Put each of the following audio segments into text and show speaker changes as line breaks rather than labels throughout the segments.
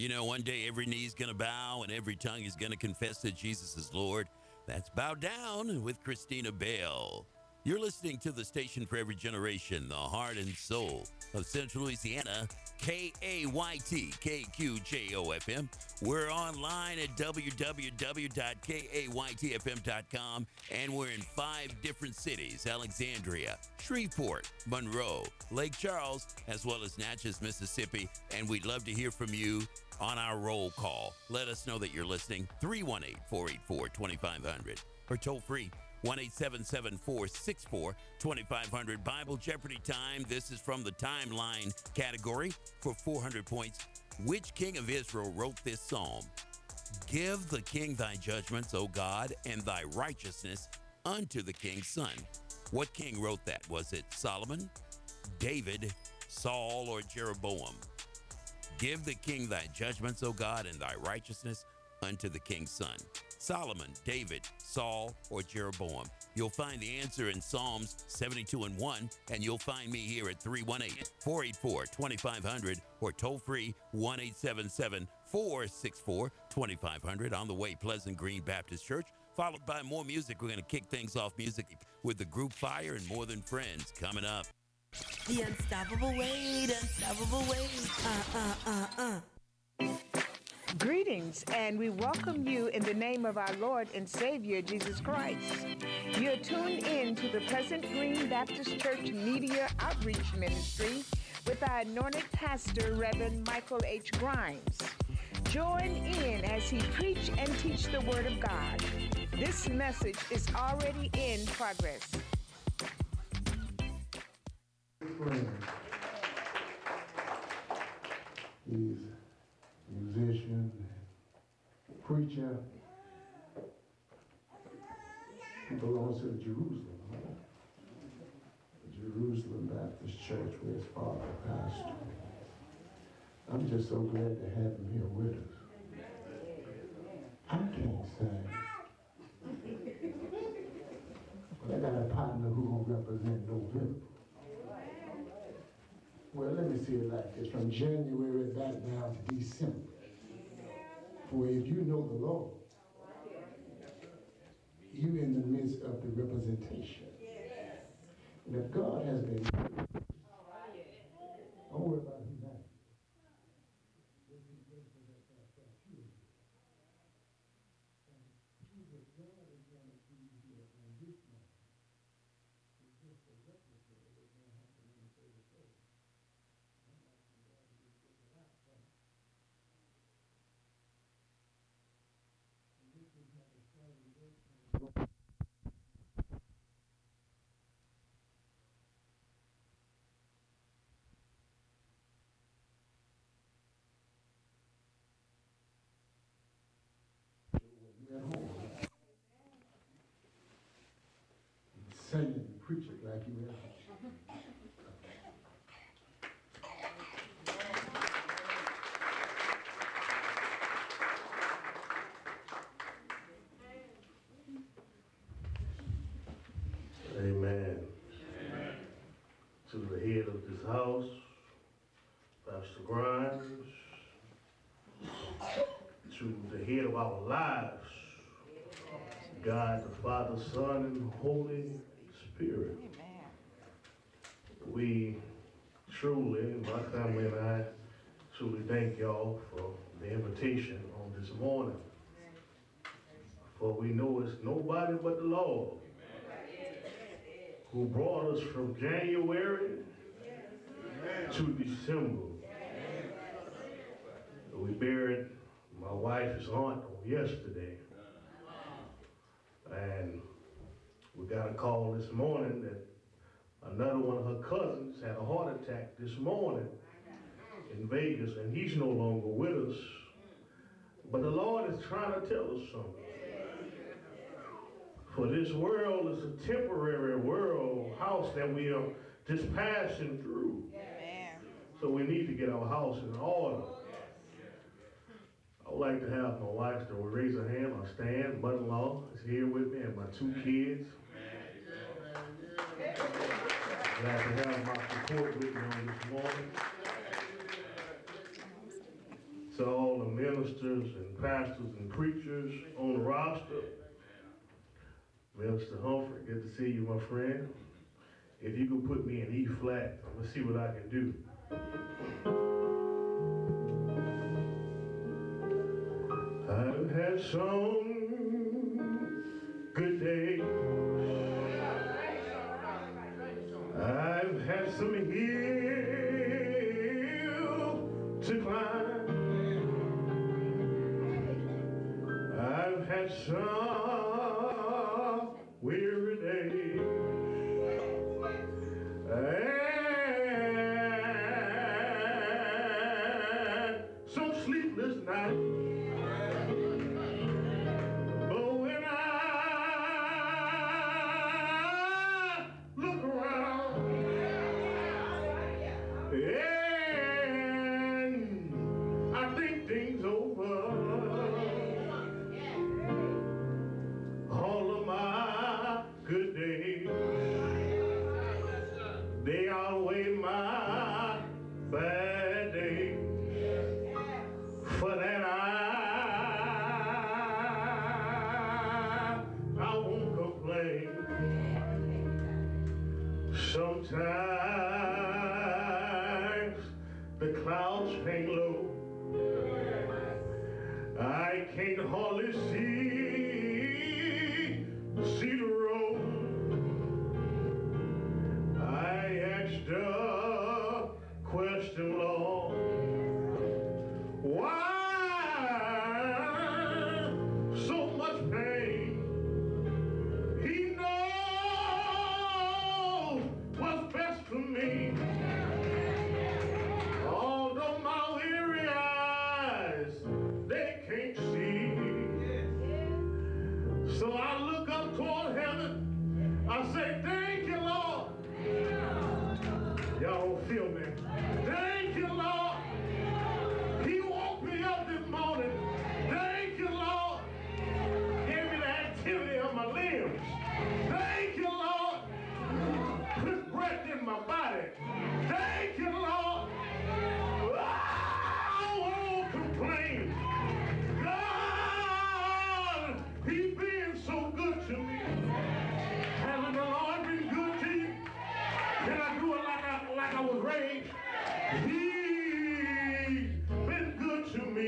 You know, one day every knee's going to bow and every tongue is going to confess that Jesus is Lord. That's Bow Down with Christina Bell. You're listening to the station for every generation, the heart and soul of Central Louisiana, KAYT, KQJOFM. We're online at www.kaytfm.com, and we're in 5 different cities: Alexandria, Shreveport, Monroe, Lake Charles, as well as Natchez, Mississippi. And we'd love to hear from you on our roll call. Let us know that you're listening. 318-484-2500 or toll free 1-877-464-2500. Bible Jeopardy time. This is from the timeline category for 400 points. Which king of Israel wrote this psalm? Give the king thy judgments, O God, and thy righteousness unto the king's son. What king wrote that? Was it Solomon, David, Saul, or Jeroboam? Give the king thy judgments, O God, and thy righteousness unto the king's son. Solomon, David, Saul, or Jeroboam? You'll find the answer in Psalms 72 and 1, and you'll find me here at 318-484-2500 or toll free 1-877-464-2500 on the way, Pleasant Green Baptist Church, followed by more music. We're going to kick things off music with the group Fire and More Than Friends coming up.
The unstoppable weight, unstoppable weight.
Greetings, and we welcome you in the name of our Lord and Savior, Jesus Christ. You're tuned in to the Pleasant Green Baptist Church Media Outreach Ministry with our anointed pastor, Reverend Michael H. Grimes. Join in as he preach and teach the Word of God. This message is already in progress.
Friend. He's a musician, preacher. He belongs to the Jerusalem Baptist Church, where his father pastored. I'm just so glad to have him here with us. I can't sing, but I got a partner who gonna represent November. Well, let me see it like this. From January back now to December. For if you know the Lord, you're in the midst of the representation. And if God has been good, don't worry about who's not. Sing it and preach it like you have.
Amen. Amen. To the head of this house, Pastor Grimes, to the head of our lives, God the Father, Son, and Holy Spirit. Amen. We truly, my family and I, truly thank y'all for the invitation on this morning. For we know it's nobody but the Lord who brought us from January to December. We buried my wife's aunt on yesterday. And we got a call this morning that another one of her cousins had a heart attack this morning in Vegas, and he's no longer with us. But the Lord is trying to tell us something. For this world is a temporary world, house that we are just passing through. So we need to get our house in order. I would like to have my wife to raise her hand. My Stan, mother-in-law, is here with me, and my 2 kids. Glad to have my support with me on this morning. To all ministers and pastors and preachers on the roster. Mr. Humphrey, good to see you, my friend. If you could put me in E flat, let's see what I can do. I've had some good days. I've had some hills to climb. I've had some weary days. And some sleepless nights. But when I look around and I think things over, all of my good days, they outweigh my bad days. For that I won't complain. Sometimes the clouds hang low. I can't hardly see the road. I asked a question, Lord, why so much pain? He knows what's best for me. Although my weary eyes, they can't see. So I look up toward heaven. I say, thank you, Lord. Y'all don't feel me. Thank you, Lord. He woke me up this morning. Thank you, Lord. Gave me the activity of my limbs. Thank you, Lord. Put breath in my body. Thank you, Lord. I won't complain. God, He's been so good to me. Hasn't the Lord been good to you? Can I do it like I was raised? He's been good to me.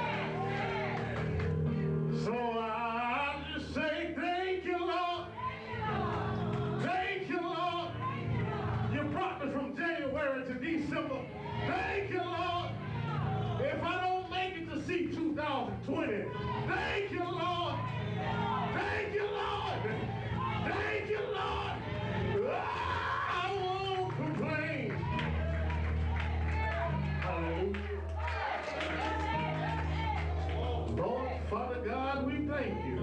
So I just say thank you, Lord. Thank you, Lord. You brought me from January to December. Thank you, Lord. If I don't make it to see 2020, thank you, Lord. Thank you, Lord. Thank you, Lord. I won't complain. Hallelujah. Lord, Father God, we thank you.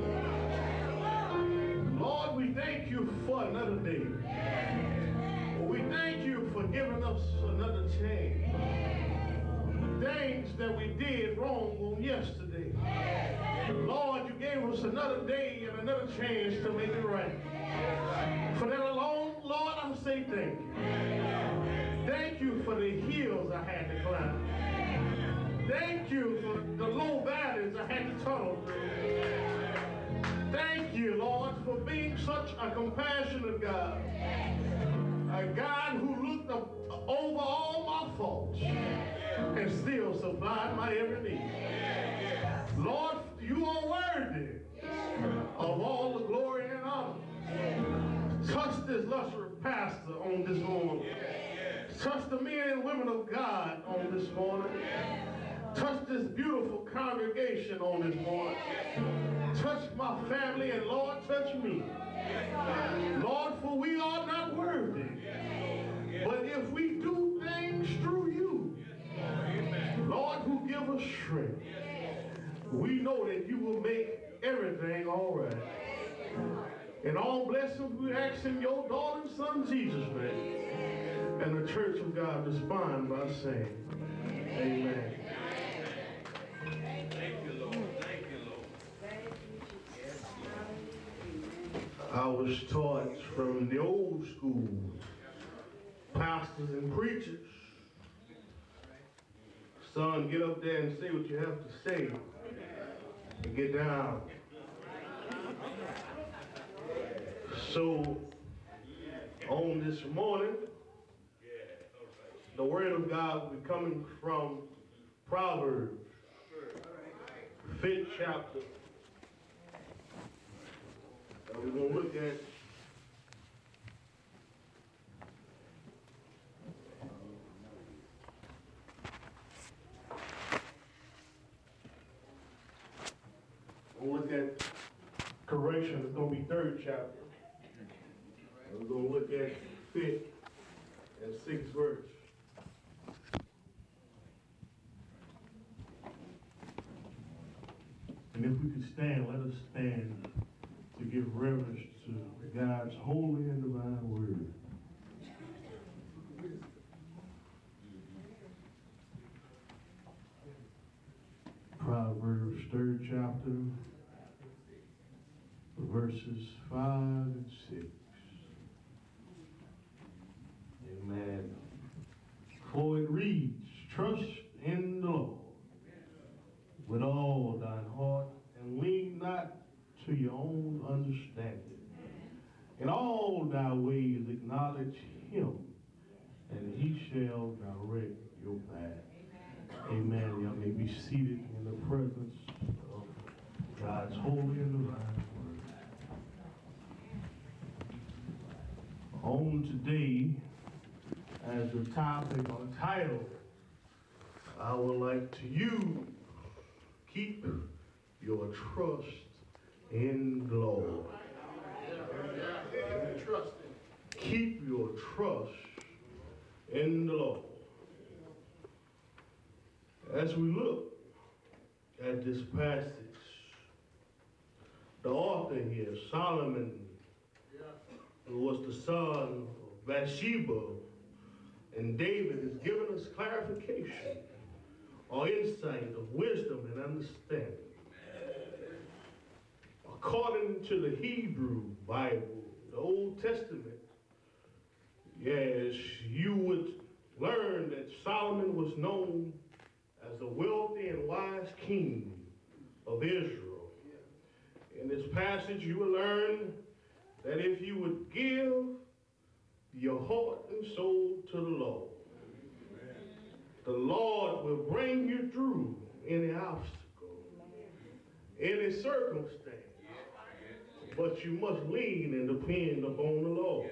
Lord, we thank you for another day. We thank you for giving us another chance. Things that we did wrong on yesterday. Lord, you gave us another day and another chance to make it right. For that alone, Lord, I say thank you. Thank you for the hills I had to climb. Thank you for the low valleys I had to tunnel through. Thank you, Lord, for being such a compassionate God. A God who looked over all my faults and still supplied my every need. Lord, you are worthy of all the glory and honor. Touch this lustrous pastor on this morning. Touch the men and women of God on this morning. Touch this beautiful congregation on this morning. Touch my family, and Lord, touch me. Lord, for we are not worthy. But if we do things through you, Lord, who give us strength, we know that you will make everything all right. And all blessings we ask in your daughter and son Jesus' name. And the church of God respond by saying, amen.
Thank you, Lord. Thank you, Lord.
I was taught from the old school, pastors and preachers, son, get up there and say what you have to say. to get down. So, on this morning, the word of God will be coming from Proverbs, 5th chapter. And we're going to look at correction. It's going to be 3rd chapter. And we're going to look at 5th and 6th verse. And if we could stand, let us stand to give reverence to God's holy and divine word. Proverbs 3rd chapter, verses 5 and 6. Amen. For it reads, trust in the Lord with all thine heart, and lean not to your own understanding. In all thy ways acknowledge him, and he shall direct your path. Amen. Y'all may be seated in the presence of God's holy and divine word. On today, as the topic or title, I would like to use keep your trust in the Lord. Keep your trust in the Lord. As we look at this passage, the author here, Solomon, who was the son of Bathsheba, and David has given us clarification or insight of wisdom and understanding. According to the Hebrew Bible, the Old Testament, yes, you would learn that Solomon was known as a wealthy and wise king of Israel. In this passage, you will learn that if you would give your heart and soul to the Lord will bring you through any obstacle, any circumstance. But you must lean and depend upon the Lord.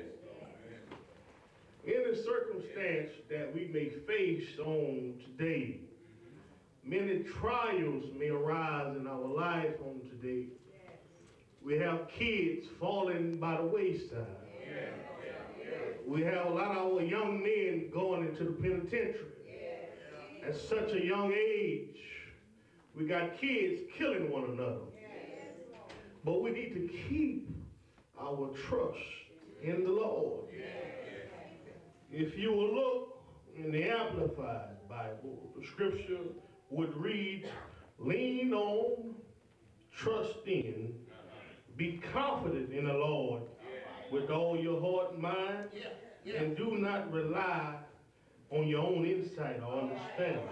Any circumstance that we may face on today, many trials may arise in our life on today. We have kids falling by the wayside. We have a lot of our young men going into the penitentiary. At such a young age, we got kids killing one another. But we need to keep our trust in the Lord. If you will look in the Amplified Bible, the scripture would read, lean on, trust in, be confident in the Lord with all your heart and mind, and do not rely on your own insight or understanding.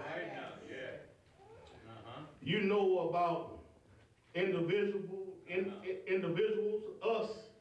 You know about individuals, us